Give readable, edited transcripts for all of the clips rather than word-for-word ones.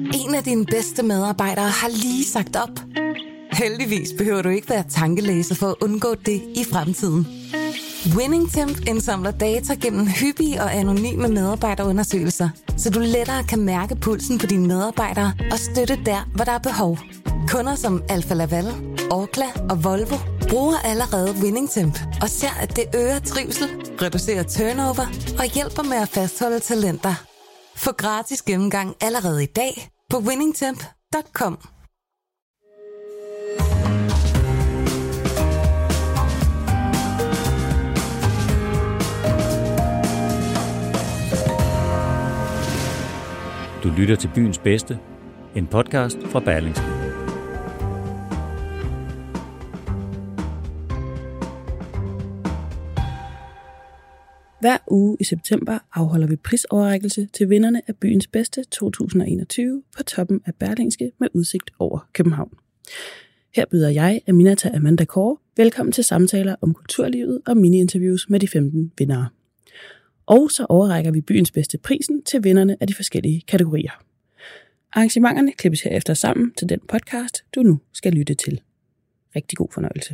En af dine bedste medarbejdere har lige sagt op. Heldigvis behøver du ikke være tankelæser for at undgå det i fremtiden. WinningTemp indsamler data gennem hyppige og anonyme medarbejderundersøgelser, så du lettere kan mærke pulsen på dine medarbejdere og støtte der, hvor der er behov. Kunder som Alfa Laval, Orkla og Volvo bruger allerede WinningTemp og ser, at det øger trivsel, reducerer turnover og hjælper med at fastholde talenter. Få gratis gennemgang allerede i dag på winningtemp.com. Du lytter til Byens Bedste, en podcast fra Berlingske. Hver uge i september afholder vi prisoverrækkelse til vinderne af Byens Bedste 2021 på toppen af Berlingske med udsigt over København. Her byder jeg, Aminata Amanda Kåre, velkommen til samtaler om kulturlivet og mini-interviews med de 15 vindere. Og så overrækker vi Byens Bedste prisen til vinderne af de forskellige kategorier. Arrangementerne klippes herefter sammen til den podcast, du nu skal lytte til. Rigtig god fornøjelse.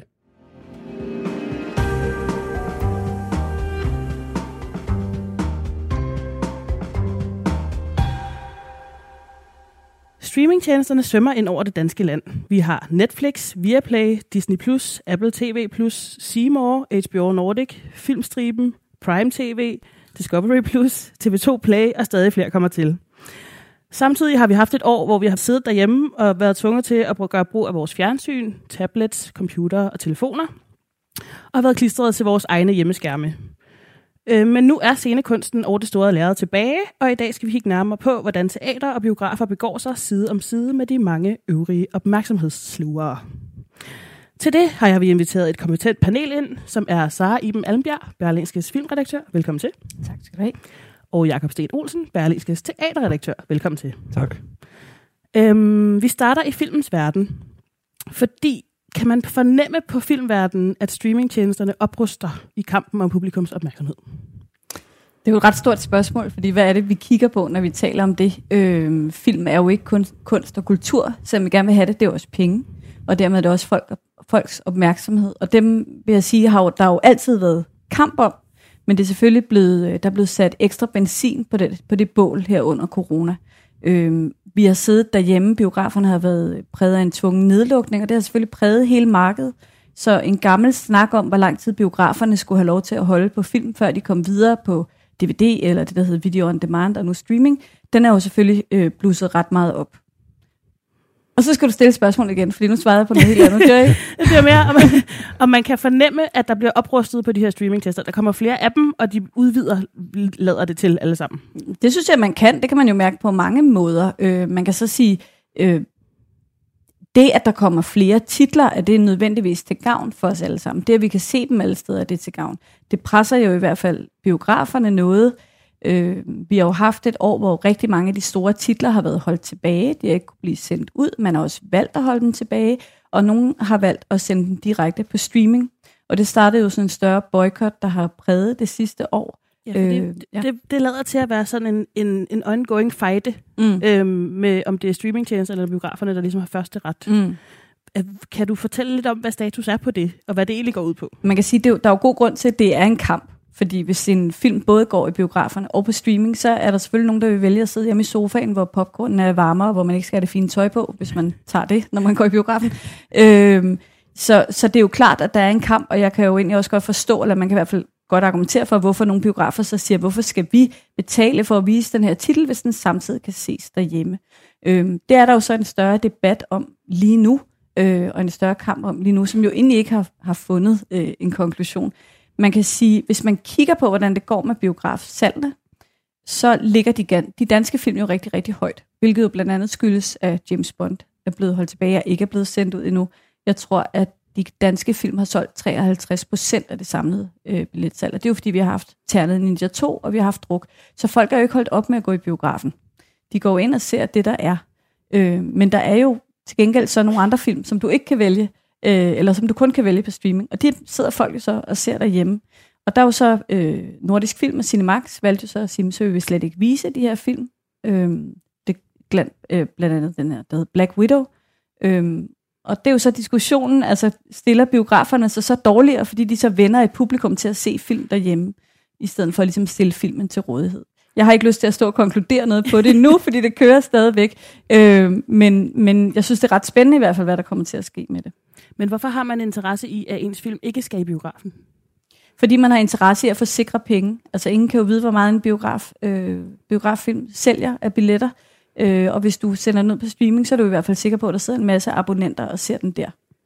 Streamingtjenesterne svømmer ind over det danske land. Vi har Netflix, Viaplay, Disney+, Apple TV+, C More, HBO Nordic, Filmstriben, Prime TV, Discovery+, TV2 Play og stadig flere kommer til. Samtidig har vi haft et år, hvor vi har siddet derhjemme og været tvunget til at gøre brug af vores fjernsyn, tablets, computere og telefoner, og har været klistret til vores egne hjemmeskærme. Men nu er scenekunsten over det store lærred tilbage, og i dag skal vi kigge nærmere på, hvordan teater og biografer begår sig side om side med de mange øvrige opmærksomhedsslugere. Til det har vi inviteret et kompetent panel ind, som er Sara Iben Almbjerg, Berlingskes filmredaktør. Velkommen til. Tak skal du have. Og Jakob Sten Olsen, Berlingskes teaterredaktør. Velkommen til. Tak. Vi starter i filmens verden, fordi kan man fornemme på filmverdenen, at streamingtjenesterne opruster i kampen om publikums opmærksomhed? Det er jo et ret stort spørgsmål, fordi hvad er det, vi kigger på, når vi taler om det? Film er jo ikke kun kunst og kultur, selvom vi gerne vil have det, det er også penge, og dermed er det også folks opmærksomhed. Og dem, vil jeg sige, der har jo altid været kamp om, men det er selvfølgelig der er blevet sat ekstra benzin på det bål her under corona. Vi har siddet derhjemme, biograferne har været præget af en tvungen nedlukning, og det har selvfølgelig præget hele markedet. Så en gammel snak om, hvor lang tid biograferne skulle have lov til at holde på film, før de kom videre på DVD, eller det, der hedder video on demand, og nu streaming, den er jo selvfølgelig blusset ret meget op. Og så skal du stille spørgsmål igen, fordi nu svarede jeg på noget helt andet. Det er mere, om man kan fornemme, at der bliver oprustet på de her streamingtester. Der kommer flere af dem, og de udvider, lader det til alle sammen. Det synes jeg, man kan. Det kan man jo mærke på mange måder. Man kan så sige, det, at der kommer flere titler, er det nødvendigvis til gavn for os alle sammen. Det, at vi kan se dem alle steder, er det til gavn. Det presser jo i hvert fald biograferne noget. Vi har jo haft et år, hvor rigtig mange af de store titler har været holdt tilbage. De har ikke kunne blive sendt ud. Man har også valgt at holde dem tilbage, og nogen har valgt at sende dem direkte på streaming. Og det startede jo sådan en større boykot, der har præget det sidste år. Ja, det lader til at være sådan en ongoing fight med, om det er streamingtjenester eller biograferne, der ligesom har første ret. Kan du fortælle lidt om, hvad status er på det, og hvad det egentlig går ud på? Man kan sige, der er jo god grund til, at det er en kamp. Fordi hvis en film både går i biograferne og på streaming, så er der selvfølgelig nogen, der vil vælge at sidde hjemme i sofaen, hvor popcornen er varmere, hvor man ikke skal have det fine tøj på, hvis man tager det, når man går i biografen. Så det er jo klart, at der er en kamp, og jeg kan jo egentlig også godt forstå, eller man kan i hvert fald godt argumentere for, hvorfor nogle biografer så siger, hvorfor skal vi betale for at vise den her titel, hvis den samtidig kan ses derhjemme. Det er der jo så en større debat om lige nu, og en større kamp om lige nu, som jo egentlig ikke har fundet en konklusion. Man kan sige, hvis man kigger på, hvordan det går med biografsalgene, så ligger de danske film jo rigtig, rigtig højt, hvilket jo blandt andet skyldes, at James Bond er blevet holdt tilbage og ikke er blevet sendt ud endnu. Jeg tror, at de danske film har solgt 53% af det samlede billetsalg, og det er jo fordi, vi har haft Ternet Ninja 2, og vi har haft Druk. Så folk er jo ikke holdt op med at gå i biografen. De går ind og ser det, der er. Men der er jo til gengæld så nogle andre film, som du ikke kan vælge, eller som du kun kan vælge på streaming. Og det sidder folk jo så og ser derhjemme. Og der er jo så Nordisk Film og Cinemax valgte jo så at sige, så vil vi slet ikke vise de her film. Det blandt andet den her, der hedder Black Widow. Og det er jo så diskussionen, altså stiller biograferne så dårligere, fordi de så vender et publikum til at se film derhjemme, i stedet for at ligesom stille filmen til rådighed. Jeg har ikke lyst til at stå og konkludere noget på det nu, fordi det kører stadigvæk. Men jeg synes, det er ret spændende i hvert fald, hvad der kommer til at ske med det. Men hvorfor har man interesse i, at ens film ikke skal i biografen? Fordi man har interesse i at få sikre penge. Altså ingen kan jo vide, hvor meget en biograffilm sælger af billetter. Og hvis du sender den ud på streaming, så er du i hvert fald sikker på, at der sidder en masse abonnenter og ser den der.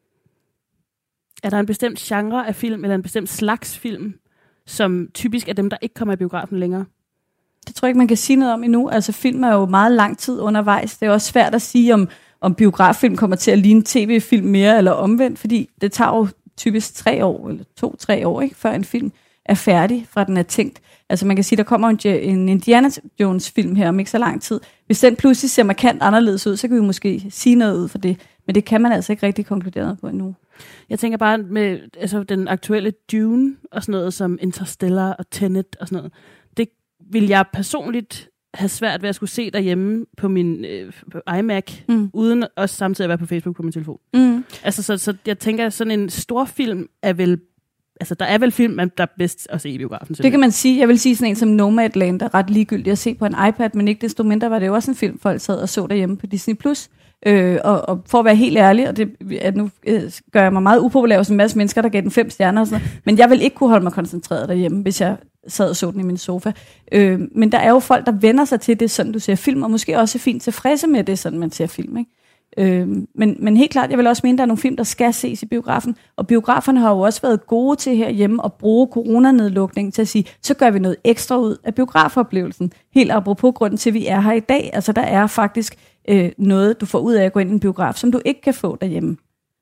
Er der en bestemt genre af film, eller en bestemt slags film, som typisk er dem, der ikke kommer i biografen længere? Det tror jeg ikke, man kan sige noget om endnu. Altså film er jo meget lang tid undervejs. Det er også svært at sige, om biograffilm kommer til at ligne tv-film mere eller omvendt, fordi det tager jo typisk 3 år, eller 2-3 år, ikke, før en film er færdig, fra den er tænkt. Altså man kan sige, der kommer en Indiana Jones film her om ikke så lang tid. Hvis den pludselig ser markant anderledes ud, så kan vi måske sige noget ud for det. Men det kan man altså ikke rigtig konkludere noget på endnu. Jeg tænker bare med altså, den aktuelle Dune og sådan noget som Interstellar og Tenet og sådan noget. Det vil jeg personligt have svært ved at skulle se derhjemme på min iMac, uden at samtidig være på Facebook på min telefon. Altså, så jeg tænker, sådan en stor film er vel... Altså, der er vel film, der er bedst at se i biografen. Det kan man sige. Jeg vil sige sådan en som Nomadland er ret ligegyldig at se på en iPad, men ikke desto mindre var det jo også en film, folk sad og så derhjemme på Disney+. Og for at være helt ærlig, og det, at nu gør jeg mig meget upopulær hos en masse mennesker, der gav den 5 stjerner og sådan noget, men jeg vil ikke kunne holde mig koncentreret derhjemme, hvis jeg sad og så den i min sofa. Men der er jo folk, der vender sig til det, sådan du ser film, og måske også er fint tilfredse med det, sådan man ser film, ikke? Men helt klart, jeg vil også mene, at der er nogle film, der skal ses i biografen, og biograferne har jo også været gode til herhjemme at bruge coronanedlukningen til at sige, så gør vi noget ekstra ud af biografoplevelsen. Helt apropos grunden til, at vi er her i dag. Altså, der er faktisk noget, du får ud af at gå ind i en biograf, som du ikke kan få derhjemme.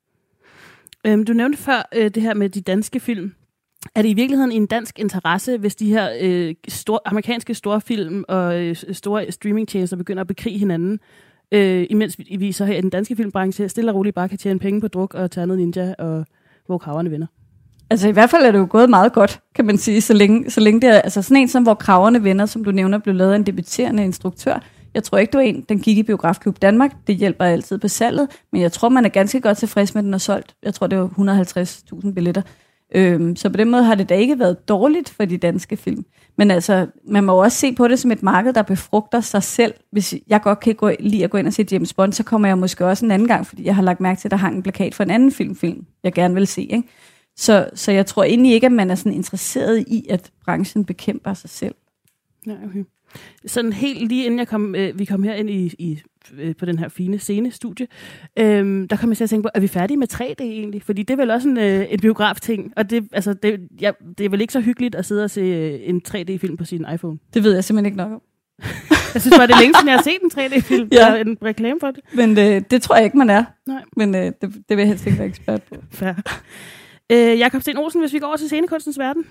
Du nævnte før det her med de danske film. Er det i virkeligheden en dansk interesse, hvis de her amerikanske storfilm og store streamingtjenester begynder at bekrige hinanden? Imens vi så her i den danske filmbranche stille og roligt bare kan tjene penge på druk og Ternet Ninja og Hvor Kragerne Vender. Altså i hvert fald er det jo gået meget godt, kan man sige, så længe det er altså sådan en som Hvor Kragerne Vender, som du nævner, blev lavet af en debuterende instruktør. Jeg tror ikke, du er en, den gik i Biografklub Danmark. Det hjælper altid på salget, men jeg tror, man er ganske godt tilfreds med, den er solgt. Jeg tror, det var 150.000 billetter. Så på den måde har det da ikke været dårligt for de danske film. Men altså, man må også se på det som et marked, der befrugter sig selv. Hvis jeg godt kan lide at gå ind og se James Bond, så kommer jeg måske også en anden gang, fordi jeg har lagt mærke til, at der hang en plakat for en anden film, jeg gerne vil se. Ikke? Så jeg tror egentlig ikke, at man er sådan interesseret i, at branchen bekæmper sig selv. Ja, okay. Sådan helt lige inden vi kom her ind på den her fine scenestudie, der kom jeg til at tænke på, er vi færdige med 3D egentlig? Fordi det er vel også en biograf-ting, og det er vel ikke så hyggeligt at sidde og se en 3D-film på sin iPhone? Det ved jeg simpelthen ikke nok om. Jeg synes bare, det er længe siden, jeg har set en 3D-film, ja. En reklame for det. Men det tror jeg ikke, man er. Nej. Men det vil jeg helst ikke være ekspert på. Fair. Jakob Sten Olsen, hvis vi går over til scenekunstens verden,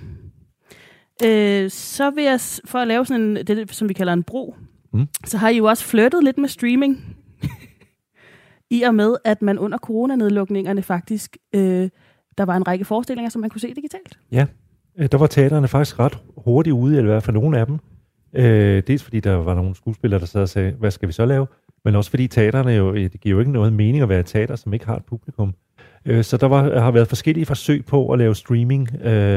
så vil jeg, for at lave sådan det, som vi kalder en bro, så har I jo også flirtet lidt med streaming. I og med, at man under coronanedlukningerne faktisk, der var en række forestillinger, som man kunne se digitalt. Ja, der var teaterne faktisk ret hurtigt ude, eller i hvert fald nogle af dem. Dels fordi der var nogle skuespillere, der sad og sagde, hvad skal vi så lave? Men også fordi teaterne det giver jo ikke noget mening at være et teater, som ikke har et publikum. Så der har været forskellige forsøg på at lave streaming.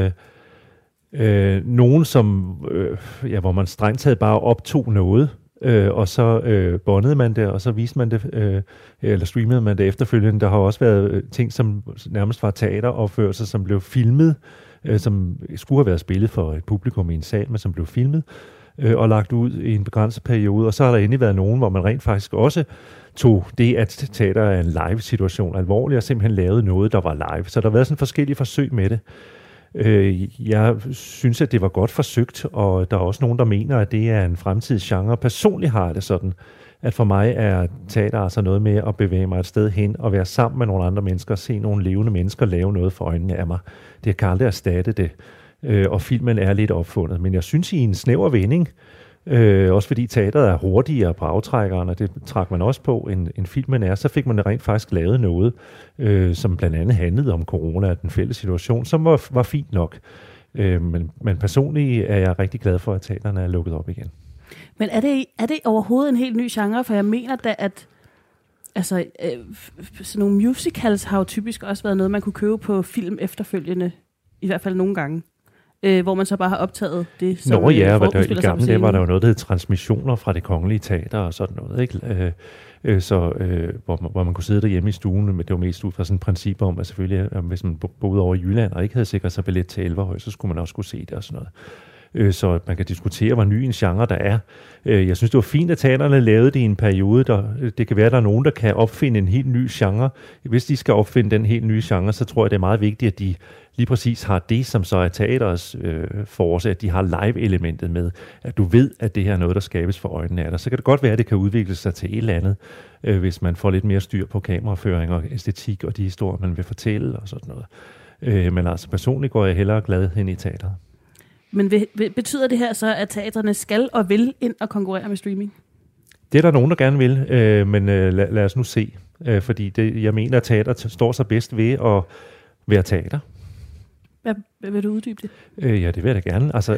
Nogen, hvor man strengt taget bare optog noget, og så båndede man det, og så viste man det, eller streamede man det efterfølgende. Der har også været ting, som nærmest var teateropførelser, som blev filmet, som skulle have været spillet for et publikum i en sal, men som blev filmet og lagt ud i en begrænset periode. Og så har der endelig været nogen, hvor man rent faktisk også tog det, at teater er en live-situation alvorligt, og simpelthen lavede noget, der var live. Så der har været sådan forskellige forsøg med det. Jeg synes, at det var godt forsøgt, og der er også nogen, der mener, at det er en fremtidsgenre. Personligt har jeg det sådan, at for mig er teater altså noget med at bevæge mig et sted hen og være sammen med nogle andre mennesker, se nogle levende mennesker lave noget for øjnene af mig. Det kan aldrig erstatte det, og filmen er lidt opfundet. Men jeg synes, i en snæver vending, også fordi teateret er hurtigere på aftrækkeren, og det trak man også på, end filmen er, så fik man rent faktisk lavet noget, som blandt andet handlede om corona og den fælles situation, som var fint nok. Men personligt er jeg rigtig glad for, at teaterne er lukket op igen. Men er det overhovedet en helt ny genre? For jeg mener da, at altså, sådan nogle musicals har jo typisk også været noget, man kunne købe på film efterfølgende, i hvert fald nogle gange, hvor man så bare har optaget det, som i gamle dage var der jo noget, der hed transmissioner fra Det Kongelige Teater og sådan noget, ikke? Hvor man kunne sidde derhjemme i stuen, men det var mest ud fra sådan et princip om, at selvfølgelig, hvis man boede over i Jylland og ikke havde sikret sig billet til Elverhøj, så skulle man også kunne se det og sådan noget. Så man kan diskutere, hvor ny en genre der er. Jeg synes, det var fint, at teaterne lavede det i en periode. Det kan være, at der er nogen, der kan opfinde en helt ny genre. Hvis de skal opfinde den helt nye genre, så tror jeg, det er meget vigtigt, at de lige præcis har det, som så er teaters force, at de har live-elementet med. At du ved, at det her er noget, der skabes for øjnene af dig. Så kan det godt være, at det kan udvikle sig til et eller andet, hvis man får lidt mere styr på kameraføring og æstetik og de historier, man vil fortælle og sådan noget. Men altså personligt går jeg hellere glad hen i teateret. Men betyder det her så, at teatrene skal og vil ind og konkurrere med streaming? Det er der nogen, der gerne vil, men lad os nu se. Fordi jeg mener, at teater står sig bedst ved at være teater. Hvad vil du uddybe det? Ja, det vil jeg da gerne. Altså,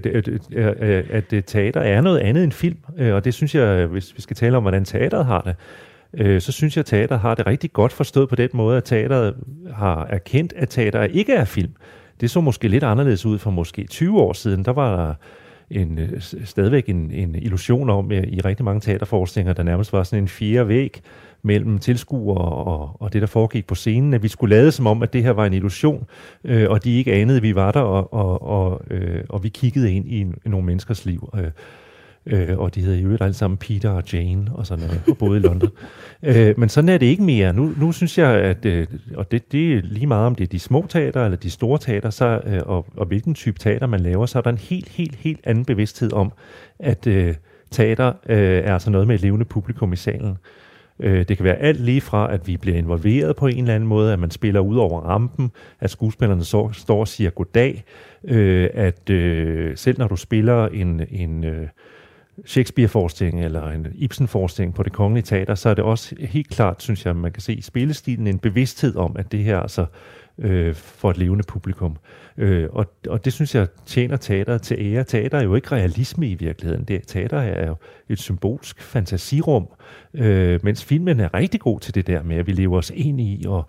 at teater er noget andet end film, og det synes jeg, hvis vi skal tale om, hvordan teateret har det, så synes jeg, at teater har det rigtig godt forstået på den måde, at teateret har erkendt, at teater ikke er film. Det så måske lidt anderledes ud for måske 20 år siden. Der var der stadigvæk en illusion om i rigtig mange teaterforestillinger, der nærmest var sådan en fjerde væg mellem tilskuere og det, der foregik på scenen, at vi skulle lade som om, at det her var en illusion, og de ikke anede, at vi var der, og vi kiggede ind i nogle menneskers liv. Og de hedder i øvrigt alle sammen Peter og Jane og sådan noget, og boede i London. Men sådan er det ikke mere. Nu synes jeg, at og det er lige meget om det er de små teater eller de store teater, så, og hvilken type teater man laver, så er der en helt anden bevidsthed om, at teater er altså noget med et levende publikum i salen. Det kan være alt lige fra, at vi bliver involveret på en eller anden måde, at man spiller ud over rampen, at skuespillerne står og siger goddag, at selv når du spiller en Shakespeare-forestilling eller en Ibsen-forestilling på Det Kongelige Teater, så er det også helt klart, synes jeg, man kan se i spillestilen en bevidsthed om, at det her altså for et levende publikum. Og det synes jeg tjener teateret til ære. Teater er jo ikke realisme i virkeligheden. Teater er jo et symbolsk fantasirum, mens filmen er rigtig god til det der med, at vi lever os ind i og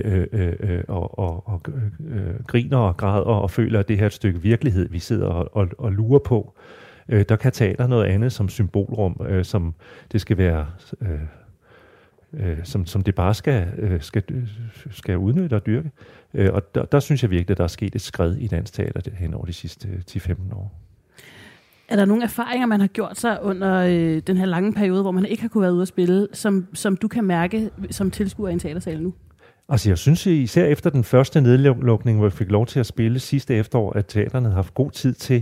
griner og græder og føler, at det her er et stykke virkelighed, vi sidder og lurer på. Der kan teater noget andet som symbolrum, som det skal være, som det bare skal udnytte og dyrke. Og der synes jeg virkelig, at der er sket et skred i dansk teater hen over de sidste 10-15 år. Er der nogle erfaringer, man har gjort sig under den her lange periode, hvor man ikke har kunnet være ude at spille, som du kan mærke som tilskuer i en teatersal nu? Altså jeg synes især efter den første nedlukning, hvor vi fik lov til at spille sidste efterår, at teaterne har haft god tid til,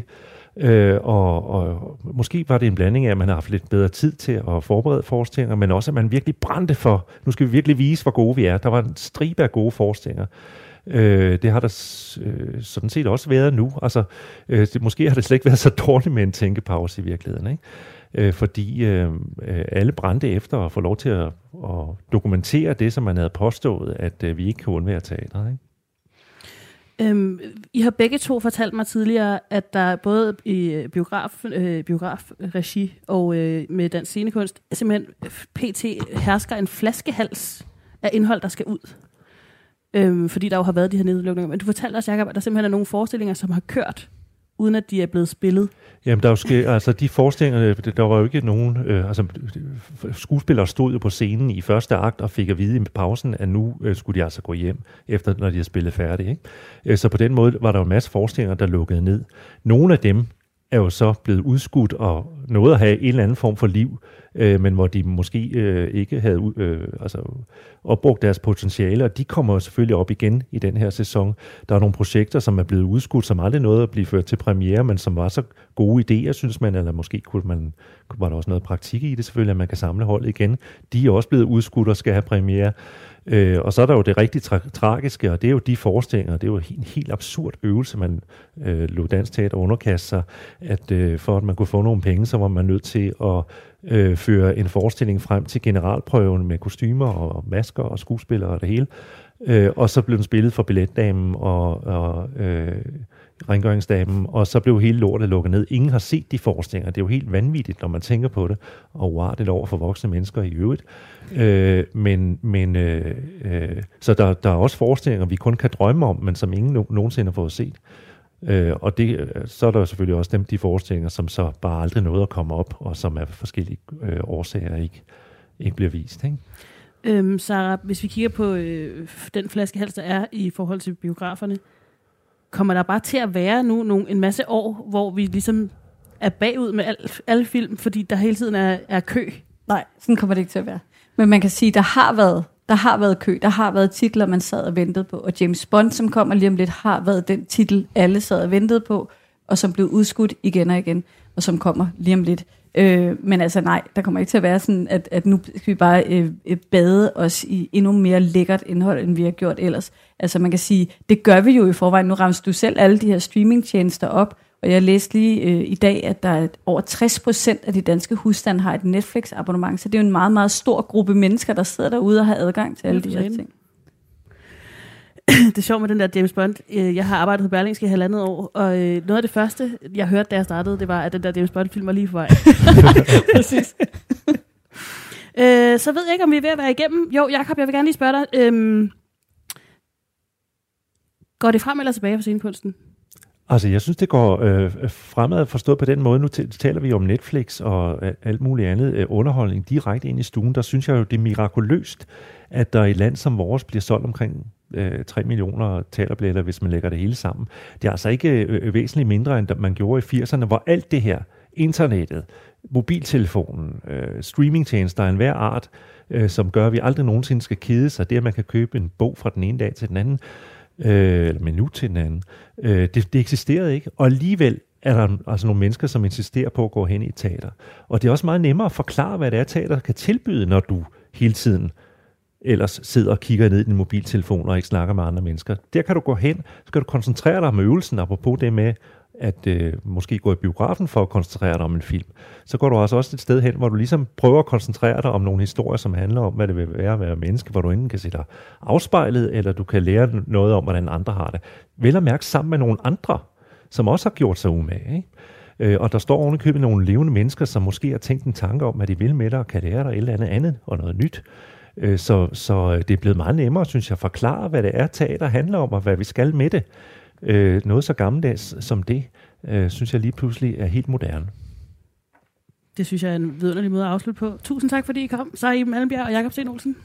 og måske var det en blanding af, at man har haft lidt bedre tid til at forberede forestillinger, men også at man virkelig brændte for, nu skal vi virkelig vise, hvor gode vi er. Der var en stribe af gode forestillinger. Det har der sådan set også været nu. Altså, måske har det slet ikke været så dårligt med en tænkepause i virkeligheden, ikke? Fordi alle brændte efter at få lov til at dokumentere det, som man havde påstået, at vi ikke kan undvære teateret, ikke? I har begge to fortalt mig tidligere, at der både i biografregi og med dansk scenekunst simpelthen pt. Hersker en flaskehals af indhold, der skal ud. Fordi der jo har været de her nedlukninger. Men du fortalte os, Jacob, at der simpelthen er nogle forestillinger, som har kørt, uden at de er blevet spillet. Jamen, der er jo altså de forestillinger, der var jo ikke nogen, skuespillere stod jo på scenen i første akt og fik at vide i pausen, at nu skulle de altså gå hjem, efter når de har spillet færdigt, ikke? Så på den måde var der jo en masse forestillinger, der lukkede ned. Nogle af dem er jo så blevet udskudt og nåede at have en eller anden form for liv, men hvor de måske ikke havde opbrugt deres potentiale, og de kommer jo selvfølgelig op igen i den her sæson. Der er nogle projekter, som er blevet udskudt, som aldrig nåede at blive ført til premiere, men som var så gode idéer, synes man, eller måske var der også noget praktik i det selvfølgelig, at man kan samle holdet igen. De er også blevet udskudt og skal have premiere. Og så er der jo det rigtig tragiske, og det er jo de forestillinger, det er jo en helt absurd øvelse, man lod dansk teater underkaste sig, at for at man kunne få nogle penge, så var man nødt til at føre en forestilling frem til generalprøven med kostymer og masker og skuespillere og det hele. Og så blev den spillet for billetdamen og rengøringsdamen, og så blev hele lortet lukket ned. Ingen har set de forestillinger. Det er jo helt vanvittigt, når man tænker på det, og uartigt over for voksne mennesker i øvrigt. Så der er også forestillinger, vi kun kan drømme om, men som ingen nogensinde har fået set. Og så er der selvfølgelig også de forestillinger, som så bare aldrig nåede at komme op, og som af forskellige årsager ikke bliver vist. Ikke? Sarah, hvis vi kigger på den flaskehals, der er i forhold til biograferne, kommer der bare til at være nu en masse år, hvor vi ligesom er bagud med alle film, fordi der hele tiden er kø? Nej, sådan kommer det ikke til at være. Men man kan sige, der har været kø, der har været titler, man sad og ventede på, og James Bond, som kommer lige om lidt, har været den titel, alle sad og ventede på, og som blev udskudt igen og igen, og som kommer lige om lidt. Men altså nej, der kommer ikke til at være sådan, at nu skal vi bare bade os i endnu mere lækkert indhold, end vi har gjort ellers. Altså man kan sige, det gør vi jo i forvejen. Nu rammer du selv alle de her streamingtjenester op, og jeg læste lige i dag, at der er over 60% af de danske husstande har et Netflix-abonnement, så det er jo en meget, meget stor gruppe mennesker, der sidder derude og har adgang til alle de her ting. Det er sjovt med den der James Bond. Jeg har arbejdet på Berlingske i 1,5 år, og noget af det første, jeg hørte, da jeg startede, det var, at den der James Bond-film var lige på vej. Præcis. Så ved jeg ikke, om vi er ved at være igennem. Jo, Jakob, jeg vil gerne lige spørge dig. Går det frem eller tilbage for scenekunsten? Altså, jeg synes, det går fremad forstået på den måde. Nu taler vi om Netflix og alt muligt andet underholdning direkte ind i stuen. Der synes jeg jo, det er mirakuløst, at der i et land som vores bliver solgt omkring 3 millioner talerbilletter, hvis man lægger det hele sammen. Det er altså ikke væsentligt mindre, end man gjorde i 80'erne, hvor alt det her, internettet, mobiltelefonen, streamingtjenester af enhver art, som gør, at vi aldrig nogensinde skal kede sig, det at man kan købe en bog fra den ene dag til den anden, eller minut til den anden. Det eksisterede ikke, og alligevel er der altså nogle mennesker, som insisterer på at gå hen i et teater. Og det er også meget nemmere at forklare, hvad det er, teater kan tilbyde, når du hele tiden ellers sidder og kigger ned i din mobiltelefon og ikke snakker med andre mennesker. Der kan du gå hen, så kan du koncentrere dig om øvelsen, apropos det med at måske gå i biografen for at koncentrere dig om en film. Så går du altså også et sted hen, hvor du ligesom prøver at koncentrere dig om nogle historier, som handler om, hvad det vil være at være menneske, hvor du enten kan se dig afspejlet, eller du kan lære noget om, hvordan andre har det. Vel at mærke sammen med nogle andre, som også har gjort sig umage, ikke? Og der står ovenikøbet nogle levende mennesker, som måske har tænkt en tanke om, hvad de vil med dig, og kan lære dig et eller andet og noget nyt. Så det er blevet meget nemmere, synes jeg, at forklare, hvad det er, teater handler om, og hvad vi skal med det. Noget så gammeldags som det, synes jeg lige pludselig er helt moderne. Det synes jeg er en vidunderlig måde at afslutte på. Tusind tak, fordi I kom. Så er Iben Allenbjerg og Jakob Sten Olsen.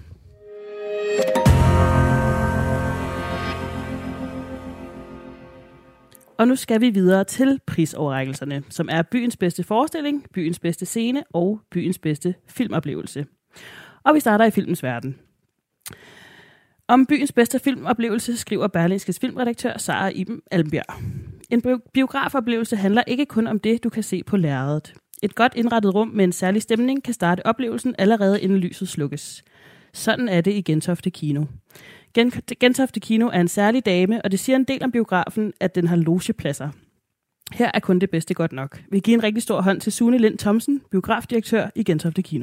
Og nu skal vi videre til prisoverrækkelserne, som er byens bedste forestilling, byens bedste scene og byens bedste filmoplevelse. Og vi starter i filmens verden. Om byens bedste filmoplevelse skriver Berlingskes filmredaktør Sarah Iben Allenbjerg. En biografoplevelse handler ikke kun om det, du kan se på lærredet. Et godt indrettet rum med en særlig stemning kan starte oplevelsen allerede inden lyset slukkes. Sådan er det i Gentofte Kino. Gentofte Kino er en særlig dame, og det siger en del om biografen, at den har logepladser. Her er kun det bedste godt nok. Vi giver en rigtig stor hånd til Sune Lind Thomsen, biografdirektør i Gentofte Kino.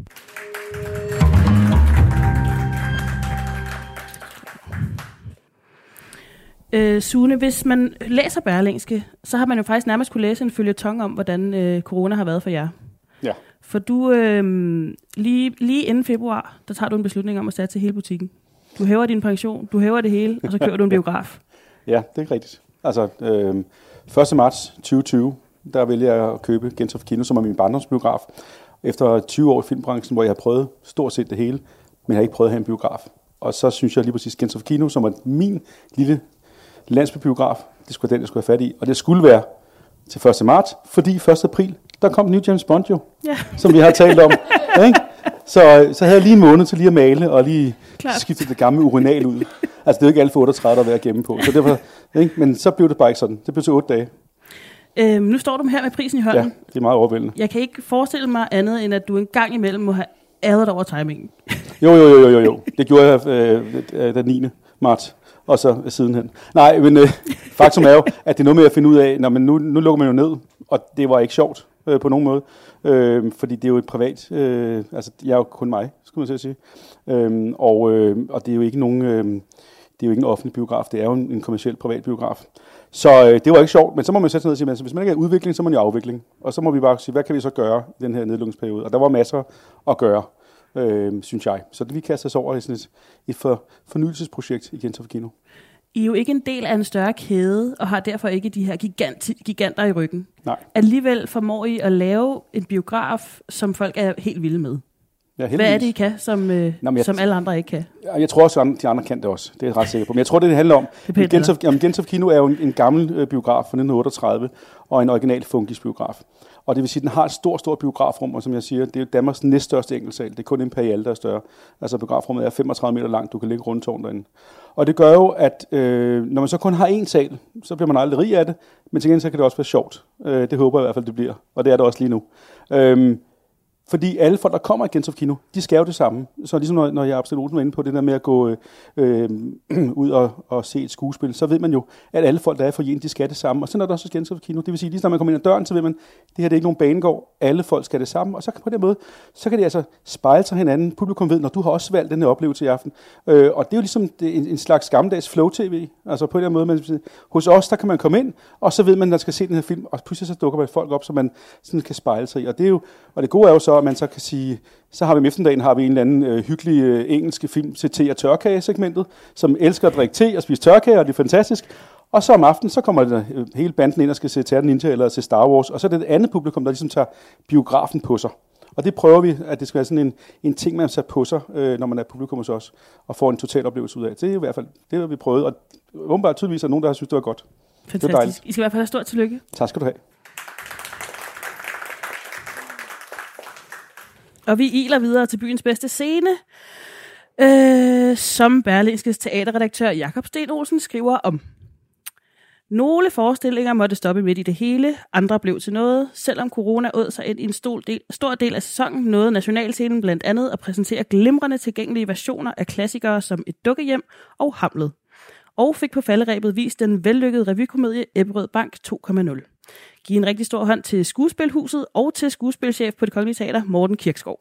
Sune, hvis man læser Berlingske, så har man jo faktisk nærmest kunne læse en føljeton om, hvordan corona har været for jer. Ja. For du, lige inden februar, der tager du en beslutning om at satse hele butikken. Du hæver din pension, du hæver det hele, og så kører du en biograf. Ja, det er rigtigt. Altså, 1. marts 2020, der vælger jeg at købe Gentofte Kino, som er min barndomsbiograf. Efter 20 år i filmbranchen, hvor jeg har prøvet stort set det hele, men jeg har ikke prøvet at have en biograf. Og så synes jeg lige præcis Gentofte Kino, som er min lille landsbybiograf, det skulle den, jeg skulle have fat i. Og det skulle være til 1. marts, fordi 1. april, der kom den nye James Bond jo, som vi har talt om. Ikke? Så havde jeg lige en måned til lige at male, og lige skifte det gamle urinal ud. Altså det er jo ikke alt for 38, der er ved at gemme på. Så derfor, ikke? Men så blev det bare ikke sådan. Det blev til 8 dage. Nu står du her med prisen i hånden. Ja, det er meget overvældende. Jeg kan ikke forestille mig andet, end at du en gang imellem må have æret over timingen. Jo. Det gjorde jeg den 9. marts. Og så sidenhen. Nej, men faktum er jo, at det er noget med at finde ud af, nu lukker man jo ned, og det var ikke sjovt. på nogen måde. Fordi det er jo et privat... altså, jeg er jo kun mig, skulle man sige. Og det er jo ikke nogen... det er jo ikke en offentlig biograf, det er jo en kommerciel privat biograf. Så det var ikke sjovt, men så må man sætte sig ned og sige, altså, hvis man ikke er udvikling, så må man jo afvikling. Og så må vi bare sige, hvad kan vi så gøre i den her nedlukningsperiode? Og der var masser at gøre, synes jeg. Så vi kaster os over i sådan et fornyelsesprojekt i Gentofte Kino. I er jo ikke en del af en større kæde, og har derfor ikke de her giganter i ryggen. Nej. Alligevel formår I at lave en biograf, som folk er helt vilde med. Ja, hvad er det, I kan, som alle andre ikke kan? Jeg tror også, at de andre kan det også. Det er jeg ret sikker på. Men jeg tror, det handler om... Gentofte Kino er jo en gammel biograf fra 1938, og en original funkisbiograf. Og det vil sige, at den har et stort biografrum, og som jeg siger, det er jo Danmarks næststørste enkeltsal. Det er kun Imperial, der er større. Altså biografrummet er 35 meter langt, du kan ligge rundt tårn derinde. Og det gør jo, at når man så kun har én sal, så bliver man aldrig rig af det, men til gengæld så kan det også være sjovt. Det håber jeg i hvert fald, det bliver, og det er det også lige nu. Fordi alle folk, der kommer i Gentofte Kino, de skal jo det samme. Så ligesom når jeg Absolut Olsen var inde på det der med at gå ud og se et skuespil, så ved man jo, at alle folk, der er for de skal det samme. Og sådan er det også i Gentofte Kino. Det vil sige, lige når man kommer ind ad døren, så ved man, det her det er ikke nogen banegård. Alle folk skal det samme. Og så på den måde, så kan de altså spejle sig hinanden. Publikum ved, når du har også valgt den her oplevelse i aften. Og det er jo ligesom en slags gammeldags flow-tv. Altså på den måde, hos os, der kan man komme ind, og så ved man, at man skal se den her film, og pludselig så dukker man folk op, så man sådan kan spejle sig i. Og det gode er jo så, at man så kan sige, så har vi om eftermiddagen en eller anden hyggelig engelske film til te- og tørkage-segmentet, som elsker at drikke te og spise tørkage, og det er fantastisk. Og så om aftenen, så kommer der hele banden ind og skal se Terror Ninja eller se Star Wars, og så er det et andet publikum, der ligesom tager biografen på sig. Og det prøver vi, at det skal være sådan en ting, man tager på sig, når man er publikum hos os, og får en total oplevelse ud af. Det er i hvert fald, det har vi prøvet, og åbenbart tydeligvis er nogen, der har synes, det var godt. Fantastisk. I skal i hvert fald have stort tillykke. Tak skal du have. Og vi iler videre til byens bedste scene, som Berlingskes teaterredaktør Jakob Sten Olsen skriver om. Nogle forestillinger måtte stoppe midt i det hele, andre blev til noget. Selvom corona åd sig ind i en stor del af sæsonen, nåede Nationalscenen blandt andet at præsentere glimrende tilgængelige versioner af klassikere som Et dukkehjem og Hamlet. Og fik på falderebet vist den vellykkede revykomedie Ebberød Bank 2.0. Giv en rigtig stor hånd til Skuespilhuset og til skuespilchef på Det Kongelige Teater, Morten Kirkskov.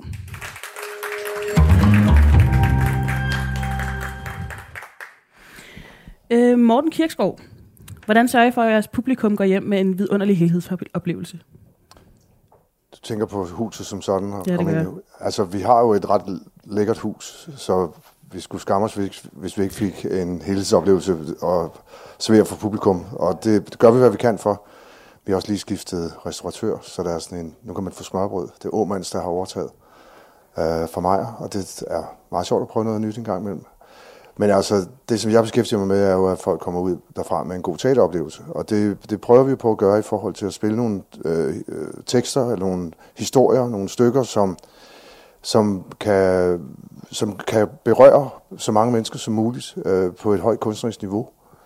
Morten Kirkskov, hvordan sørger I for, at jeres publikum går hjem med en vidunderlig helhedsoplevelse? Du tænker på huset som sådan? Ja, det gør. Altså, vi har jo et ret lækkert hus, så vi skulle skamme os, hvis vi ikke fik en helhedsoplevelse og servere for publikum. Og det gør vi, hvad vi kan for. Vi har også lige skiftet restauratør, så der er sådan en, nu kan man få smørbrød. Det er Åmands, der har overtaget for mig, og det er meget sjovt at prøve noget nyt en gang imellem. Men altså, det som jeg beskæftiger mig med, er jo, at folk kommer ud derfra med en god teateroplevelse. Og det prøver vi på at gøre i forhold til at spille nogle tekster, eller nogle historier, nogle stykker, som kan berøre så mange mennesker som muligt på et højt kunstnerisk niveau.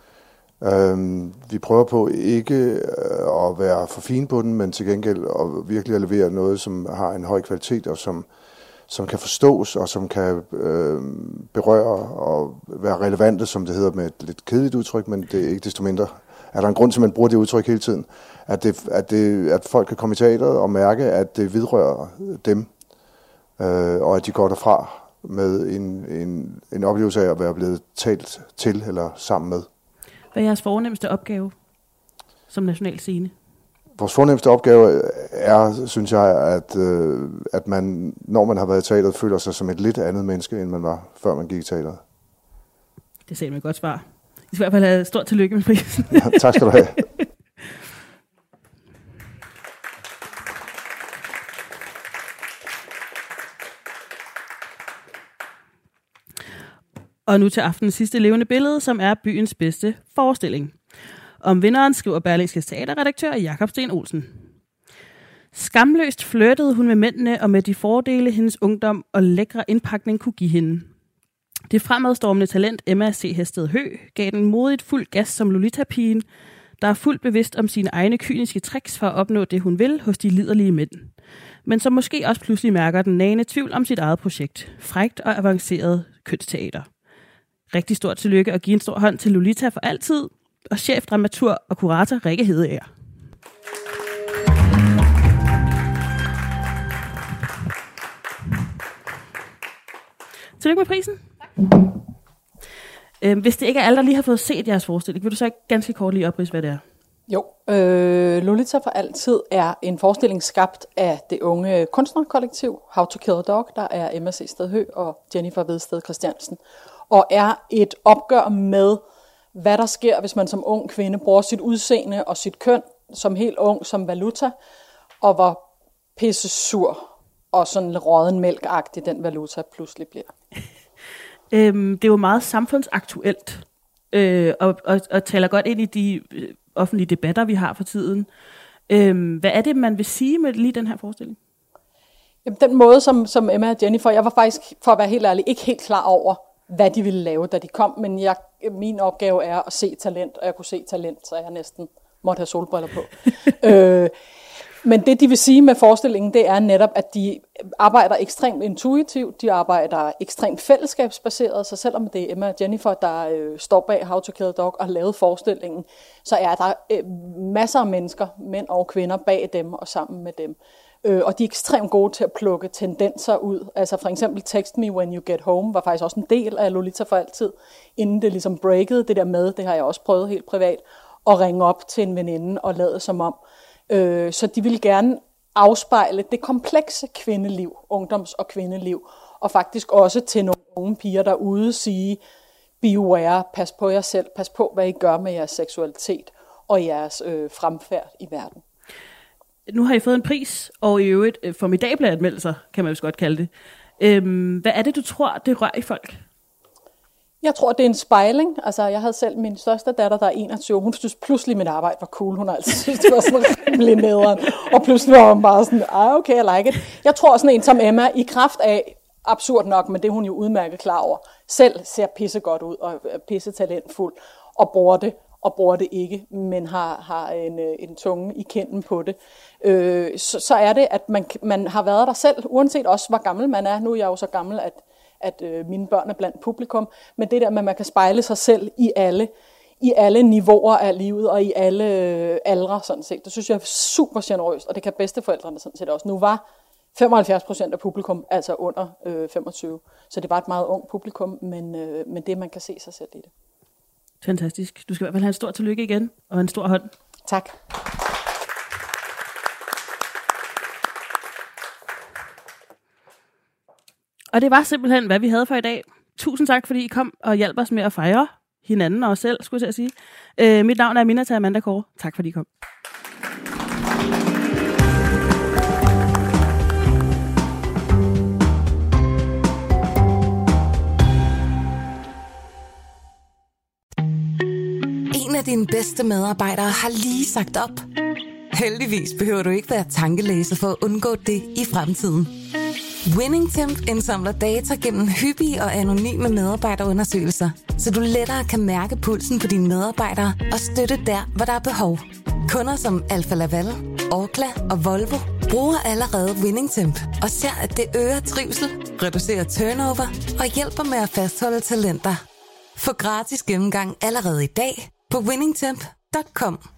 Vi prøver på ikke at være for fine på den, men til gengæld at virkelig at levere noget, som har en høj kvalitet, og som kan forstås, og som kan berøre og være relevante, som det hedder med et lidt kedeligt udtryk, men det er ikke desto mindre. Er der en grund til, at man bruger det udtryk hele tiden? At folk kan komme i teateret og mærke, at det vedrører dem, og at de går derfra med en oplevelse af at være blevet talt til eller sammen med. Hvad er jeres fornemmeste opgave som national scene? Vores fornemmeste opgave er, synes jeg, at man, når man har været i teateret, føler sig som et lidt andet menneske, end man var, før man gik i teateret. Det sagde man et godt svar. I skal i hvert fald have stort tillykke med prisen. Ja, tak skal du have. Og nu til aftenens sidste levende billede, som er byens bedste forestilling. Om vinderen skriver Berlingskes teaterredaktør Jakob Sten Olsen. Skamløst flirtede hun med mændene og med de fordele, hendes ungdom og lækre indpakning kunne give hende. Det fremadstormende talent Emma C. Hested Høgh gav den modigt fuld gas som Lolita-pigen, der er fuldt bevidst om sine egne kyniske tricks for at opnå det, hun vil hos de liderlige mænd. Men som måske også pludselig mærker den nagende tvivl om sit eget projekt. Frækt og avanceret kønsteater. Rigtig stort tillykke og give en stor hånd til Lolita for altid, og chef, dramaturg og kurator Rikke Hedeager. Tillykke med prisen. Hvis det ikke er alle, der lige har fået set jeres forestilling, vil du så ikke ganske kort lige opridse, hvad det er? Jo, Lolita for altid er en forestilling skabt af det unge kunstnerkollektiv How to Kill a Dog, der er Emma C. Stedhø og Jennifer Vedsted Christiansen, og er et opgør med, hvad der sker, hvis man som ung kvinde bruger sit udseende og sit køn som helt ung som valuta, og hvor pisse sur og sådan råden mælk-agtig den valuta pludselig bliver. Det er jo meget samfundsaktuelt, og taler godt ind i de offentlige debatter, vi har for tiden. Hvad er det, man vil sige med lige den her forestilling? Jamen, den måde, som Emma og Jennifer, jeg var faktisk, for at være helt ærlig, ikke helt klar over, hvad de ville lave, da de kom, men min opgave er at se talent, og jeg kunne se talent, så jeg næsten måtte have solbriller på. Men det, de vil sige med forestillingen, det er netop, at de arbejder ekstremt intuitivt, de arbejder ekstremt fællesskabsbaseret, så selvom det er Emma og Jennifer, der står bag How to Kill a Dog og har lavet forestillingen, så er der masser af mennesker, mænd og kvinder, bag dem og sammen med dem. Og de er ekstremt gode til at plukke tendenser ud. Altså for eksempel Text Me When You Get Home var faktisk også en del af Lolita for altid, inden det ligesom breakede det der med, det har jeg også prøvet helt privat, at ringe op til en veninde og lade som om. Så de vil gerne afspejle det komplekse kvindeliv, ungdoms- og kvindeliv, og faktisk også til nogle unge piger derude sige, beware, pas på jer selv, pas på, hvad I gør med jeres seksualitet og jeres fremfærd i verden. Nu har I fået en pris, og i øvrigt formidable anmeldelser, kan man jo godt kalde det. Hvad er det, du tror, det rører i folk? Jeg tror, det er en spejling. Altså, jeg havde selv min største datter, der er 21. Hun synes pludselig, at mit arbejde var cool. Hun har altid synes, det var sådan rimelig nederen. Og pludselig var hun bare sådan, okay, I like it. Jeg tror, sådan en som Emma, i kraft af, absurd nok, men det er hun jo udmærket klar over, selv ser pisse godt ud og er pisse talentfuld og bruger det ikke, men har en tunge i kinden på det. Så er det, at man har været der selv, uanset også, hvor gammel man er. Nu er jeg jo så gammel, at mine børn er blandt publikum, men det der med, at man kan spejle sig selv i alle niveauer af livet og i alle aldre, sådan set. Det synes jeg er super generøst, og det kan bedsteforældrene sådan set også. Nu var 75% af publikum altså under 25, så det var et meget ung publikum, men det, man kan se sig selv i det. Fantastisk. Du skal i hvert fald have en stor tillykke igen, og en stor hånd. Tak. Og det var simpelthen, hvad vi havde for i dag. Tusind tak, fordi I kom og hjalp os med at fejre hinanden og os selv, skulle jeg sige. Mit navn er Aminata Amanda Kåre. Tak, fordi I kom. En af dine bedste medarbejdere har lige sagt op. Heldigvis behøver du ikke være tankelæser for at undgå det i fremtiden. WinningTemp indsamler data gennem hyppige og anonyme medarbejderundersøgelser, så du lettere kan mærke pulsen på dine medarbejdere og støtte der, hvor der er behov. Kunder som Alfa Laval, Orkla og Volvo bruger allerede WinningTemp og ser, at det øger trivsel, reducerer turnover og hjælper med at fastholde talenter. Få gratis gennemgang allerede i dag på winningtemp.com.